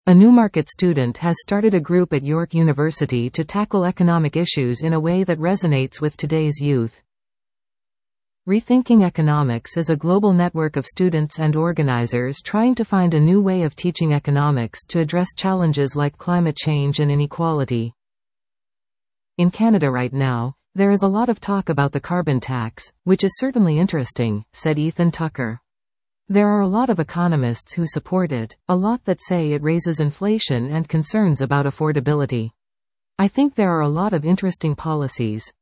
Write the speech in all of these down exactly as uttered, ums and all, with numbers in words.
A Newmarket student has started a group at York University to tackle economic issues in a way that resonates with today's youth. Rethinking Economics is a global network of students and organizers trying to find a new way of teaching economics to address challenges like climate change and inequality. In Canada right now, there is a lot of talk about the carbon tax, which is certainly interesting, said Ethan Tucker. There are a lot of economists who support it, a lot that say it raises inflation and concerns about affordability. I think there are a lot of interesting policies.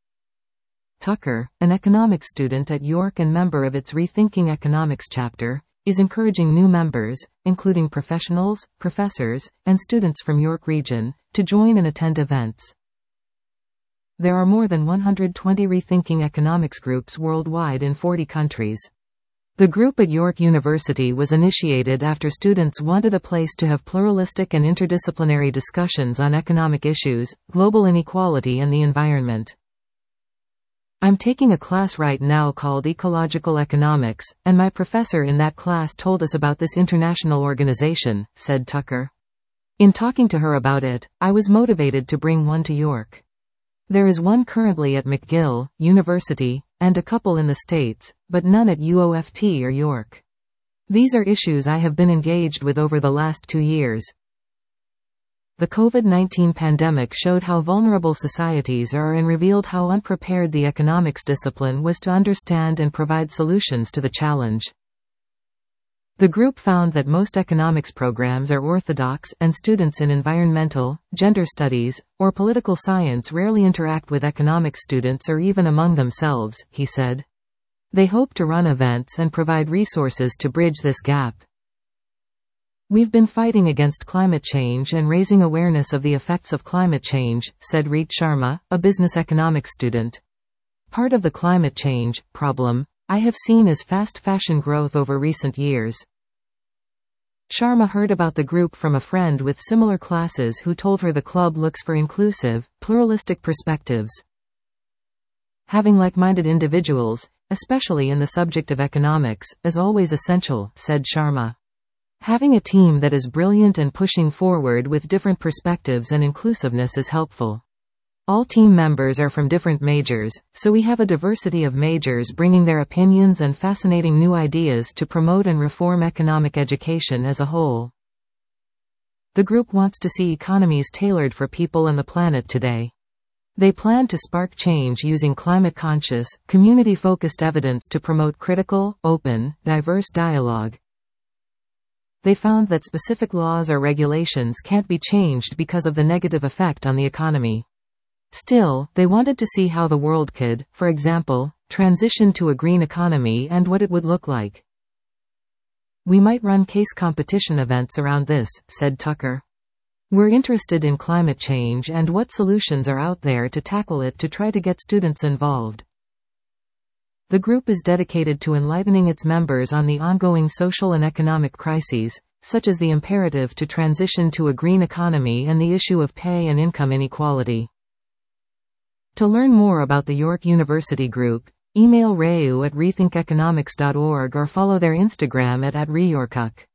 Tucker, an economics student at York and member of its Rethinking Economics chapter, is encouraging new members, including professionals, professors, and students from York Region, to join and attend events. There are more than one hundred twenty Rethinking Economics groups worldwide in forty countries. The group at York University was initiated after students wanted a place to have pluralistic and interdisciplinary discussions on economic issues, global inequality and the environment. I'm taking a class right now called Ecological Economics, and my professor in that class told us about this international organization, said Tucker. In talking to her about it, I was motivated to bring one to York. There is one currently at McGill University, and a couple in the States, but none at U O F T or York. These are issues I have been engaged with over the last two years. The COVID nineteen pandemic showed how vulnerable societies are and revealed how unprepared the economics discipline was to understand and provide solutions to the challenge. The group found that most economics programs are orthodox, and students in environmental, gender studies, or political science rarely interact with economics students or even among themselves, he said. They hope to run events and provide resources to bridge this gap. We've been fighting against climate change and raising awareness of the effects of climate change, said Reet Sharma, a business economics student. Part of the climate change problem I have seen is fast fashion growth over recent years. Sharma heard about the group from a friend with similar classes who told her the club looks for inclusive, pluralistic perspectives. Having like-minded individuals, especially in the subject of economics, is always essential, said Sharma. Having a team that is brilliant and pushing forward with different perspectives and inclusiveness is helpful. All team members are from different majors, so we have a diversity of majors bringing their opinions and fascinating new ideas to promote and reform economic education as a whole. The group wants to see economies tailored for people and the planet today. They plan to spark change using climate-conscious, community-focused evidence to promote critical, open, diverse dialogue. They found that specific laws or regulations can't be changed because of the negative effect on the economy. Still, they wanted to see how the world could, for example, transition to a green economy and what it would look like. We might run case competition events around this, said Tucker. We're interested in climate change and what solutions are out there to tackle it to try to get students involved. The group is dedicated to enlightening its members on the ongoing social and economic crises, such as the imperative to transition to a green economy and the issue of pay and income inequality. To learn more about the York University group, email Rayu at rethink economics dot org or follow their Instagram at, at reyorkuk.